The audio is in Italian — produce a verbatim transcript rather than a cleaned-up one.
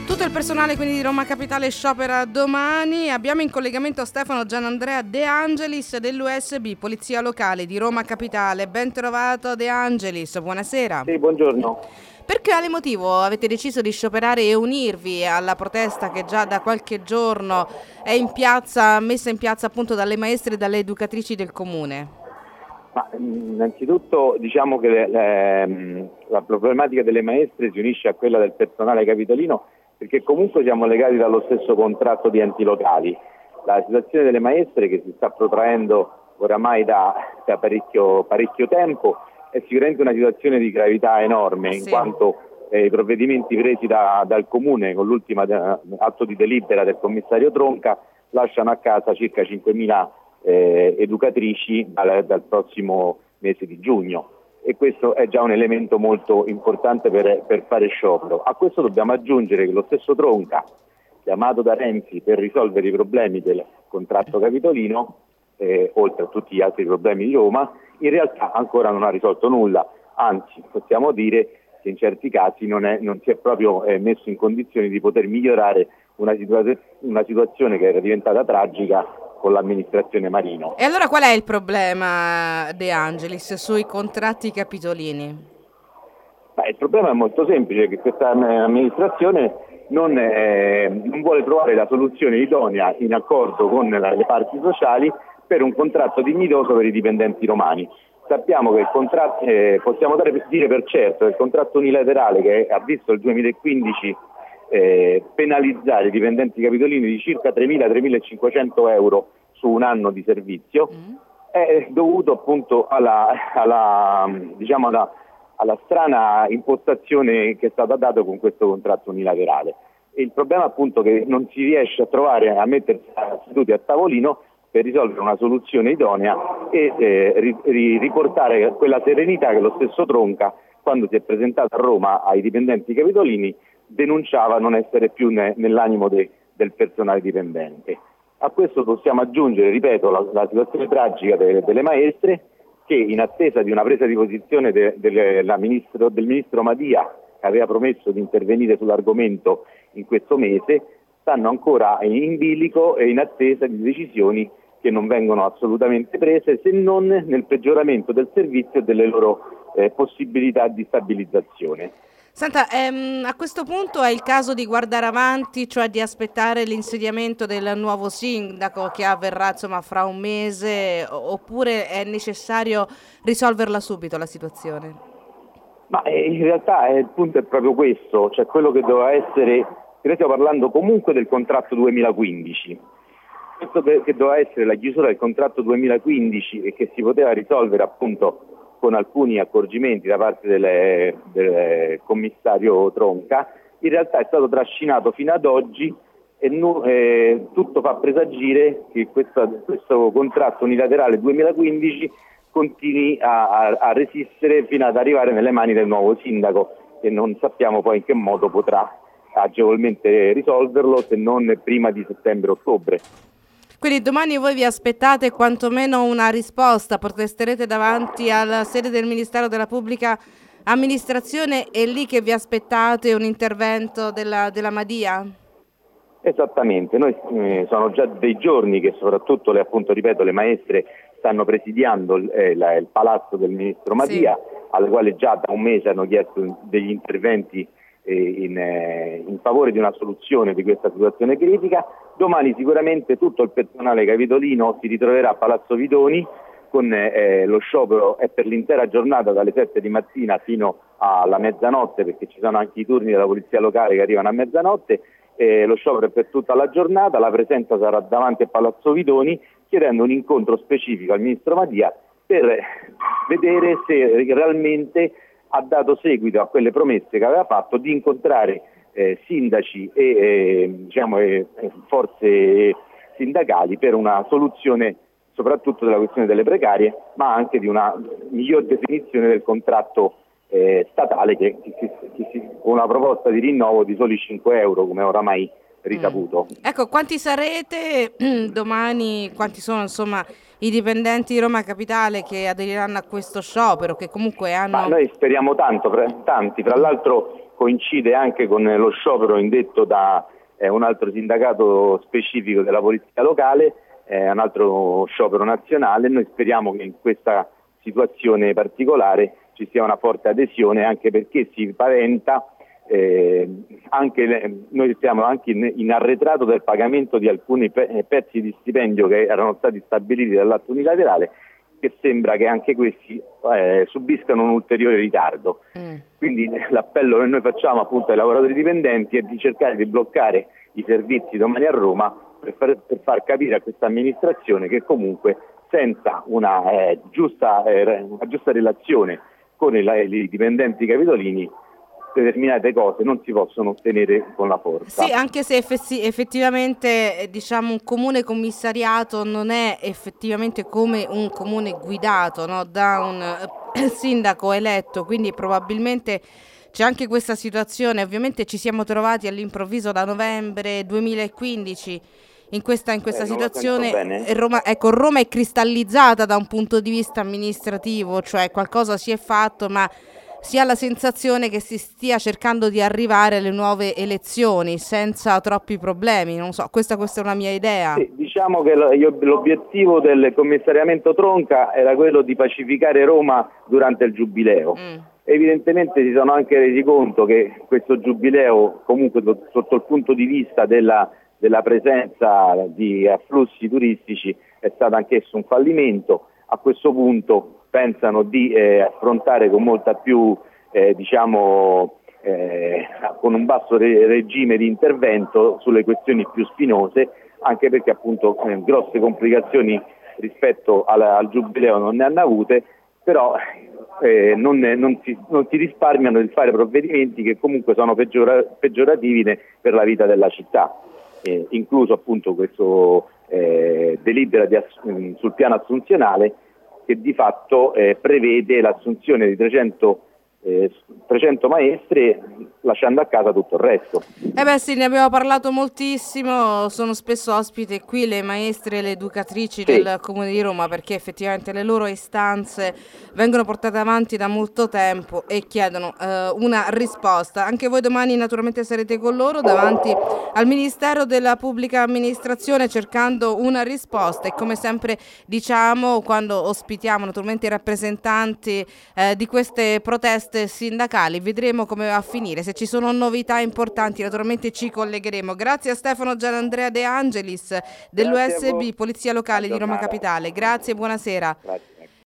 Tutto il personale quindi di Roma Capitale sciopera domani. Abbiamo in collegamento Stefano Gianandrea De Angelis dell'U S B, Polizia Locale di Roma Capitale. Ben trovato De Angelis, buonasera. Sì, buongiorno. Per quale motivo avete deciso di scioperare e unirvi alla protesta che già da qualche giorno è in piazza, messa in piazza appunto dalle maestre e dalle educatrici del comune? Ma, innanzitutto diciamo che le, le, la problematica delle maestre si unisce a quella del personale capitolino, perché comunque siamo legati dallo stesso contratto di enti locali. La situazione delle maestre, che si sta protraendo oramai da, da parecchio, parecchio tempo, è sicuramente una situazione di gravità enorme, sì. In quanto eh, i provvedimenti presi da, dal Comune con l'ultimo eh, atto di delibera del commissario Tronca lasciano a casa circa cinquemila eh, educatrici dal, dal prossimo mese di giugno. E questo è già un elemento molto importante per, per fare sciopero. A questo dobbiamo aggiungere che lo stesso Tronca, chiamato da Renzi per risolvere i problemi del contratto capitolino, eh, oltre a tutti gli altri problemi di Roma, in realtà ancora non ha risolto nulla, anzi possiamo dire che in certi casi non, è, non si è proprio eh, messo in condizioni di poter migliorare una, situa- una situazione che era diventata tragica con l'amministrazione Marino. E allora qual è il problema, De Angelis, sui contratti capitolini? Beh, il problema è molto semplice, che questa amministrazione non, è, non vuole trovare la soluzione idonea in accordo con la, le parti sociali per un contratto dignitoso per i dipendenti romani. Sappiamo che il contratto, eh, possiamo dare, dire per certo, che il contratto unilaterale che ha visto il duemilaquindici eh, penalizzare i dipendenti capitolini di circa tremila tremilacinquecento euro su un anno di servizio, mm. è dovuto appunto alla, alla, diciamo alla, alla strana impostazione che è stata data con questo contratto unilaterale. E il problema appunto che non si riesce a trovare, a mettersi seduti a tavolino per risolvere una soluzione idonea e eh, ri, riportare quella serenità che lo stesso Tronca, quando si è presentato a Roma ai dipendenti capitolini, denunciava non essere più ne, nell'animo de, del personale dipendente. A questo possiamo aggiungere, ripeto, la, la situazione tragica de, delle maestre, che in attesa di una presa di posizione de, de, la ministro, del ministro Madia, che aveva promesso di intervenire sull'argomento in questo mese, stanno ancora in bilico e in attesa di decisioni che non vengono assolutamente prese, se non nel peggioramento del servizio e delle loro eh, possibilità di stabilizzazione. Senta, ehm, a questo punto è il caso di guardare avanti, cioè di aspettare l'insediamento del nuovo sindaco che avverrà insomma fra un mese, oppure è necessario risolverla subito la situazione? Ma eh, in realtà eh, il punto è proprio questo, cioè quello che doveva essere, noi stiamo parlando comunque del contratto duemilaquindici, questo che, che doveva essere la chiusura del contratto duemilaquindici e che si poteva risolvere appunto con alcuni accorgimenti da parte delle, del commissario Tronca, in realtà è stato trascinato fino ad oggi e nu, eh, tutto fa presagire che questo, questo contratto unilaterale duemilaquindici continui a, a, a resistere fino ad arrivare nelle mani del nuovo sindaco, che non sappiamo poi in che modo potrà agevolmente risolverlo, se non prima di settembre-ottobre. Quindi domani voi vi aspettate quantomeno una risposta, protesterete davanti alla sede del Ministero della Pubblica Amministrazione, è lì che vi aspettate un intervento della, della Madia? Esattamente, noi eh, sono già dei giorni che soprattutto le, appunto ripeto, le maestre stanno presidiando eh, la, il palazzo del ministro Madia, sì, al quale già da un mese hanno chiesto degli interventi In, eh, in favore di una soluzione di questa situazione critica. Domani sicuramente tutto il personale capitolino si ritroverà a Palazzo Vidoni con eh, lo sciopero è per l'intera giornata dalle sette di mattina fino alla mezzanotte, perché ci sono anche i turni della polizia locale che arrivano a mezzanotte. Eh, lo sciopero è per tutta la giornata, la presenza sarà davanti a Palazzo Vidoni chiedendo un incontro specifico al ministro Madia per vedere se realmente ha dato seguito a quelle promesse che aveva fatto di incontrare eh, sindaci e eh, diciamo, eh, forze sindacali per una soluzione soprattutto della questione delle precarie, ma anche di una miglior definizione del contratto eh, statale che, che, che, che, con una proposta di rinnovo di soli cinque euro, come oramai risaputo. Mm. Ecco, quanti sarete domani, quanti sono insomma i dipendenti di Roma Capitale che aderiranno a questo sciopero, che comunque hanno... Ma noi speriamo tanto, tanti, fra l'altro coincide anche con lo sciopero indetto da eh, un altro sindacato specifico della polizia locale, eh, un altro sciopero nazionale. Noi speriamo che in questa situazione particolare ci sia una forte adesione, anche perché si paventa eh, anche le, noi siamo anche in, in arretrato del pagamento di alcuni pe- pezzi di stipendio che erano stati stabiliti dall'atto unilaterale, che sembra che anche questi eh, subiscano un ulteriore ritardo. Mm. Quindi l'appello che noi facciamo appunto ai lavoratori dipendenti è di cercare di bloccare i servizi domani a Roma per far, per far capire a questa amministrazione che comunque senza una, eh, giusta, eh, una giusta relazione con i, i dipendenti capitolini determinate cose non si possono ottenere con la forza. Sì, anche se effetti, effettivamente eh, diciamo un comune commissariato non è effettivamente come un comune guidato, no, da un eh, sindaco eletto, quindi probabilmente c'è anche questa situazione. Ovviamente ci siamo trovati all'improvviso da novembre duemilaquindici in questa, in questa eh, situazione. Roma, ecco, Roma è cristallizzata da un punto di vista amministrativo, cioè qualcosa si è fatto, ma si ha la sensazione che si stia cercando di arrivare alle nuove elezioni senza troppi problemi. Non so, questa, questa è una mia idea. Sì, diciamo che l'obiettivo del commissariamento Tronca era quello di pacificare Roma durante il giubileo. Mm. Evidentemente si sono anche resi conto che questo giubileo, comunque sotto il punto di vista della, della presenza di afflussi turistici, è stato anch'esso un fallimento. A questo punto pensano di eh, affrontare con molta più, eh, diciamo, eh, con un basso re- regime di intervento sulle questioni più spinose, anche perché appunto eh, grosse complicazioni rispetto al, al giubileo non ne hanno avute, però eh, non, non, si, non si risparmiano di fare provvedimenti che comunque sono peggiora- peggiorativi ne, per la vita della città, eh, incluso appunto questo eh, delibera di ass- sul piano assunzionale, che di fatto eh, prevede l'assunzione di trecento, eh, trecento maestre, lasciando a casa tutto il resto. Eh beh sì, ne abbiamo parlato moltissimo, sono spesso ospite qui le maestre e le educatrici sì. del Comune di Roma, perché effettivamente le loro istanze vengono portate avanti da molto tempo e chiedono eh, una risposta. Anche voi domani naturalmente sarete con loro davanti al Ministero della Pubblica Amministrazione cercando una risposta, e come sempre diciamo quando ospitiamo naturalmente i rappresentanti eh, di queste proteste sindacali, vedremo come va a finire. Se ci sono novità importanti naturalmente ci collegheremo. Grazie a Stefano Gianandrea De Angelis dell'U S B Polizia Locale di Roma Capitale. Grazie e buonasera. Grazie.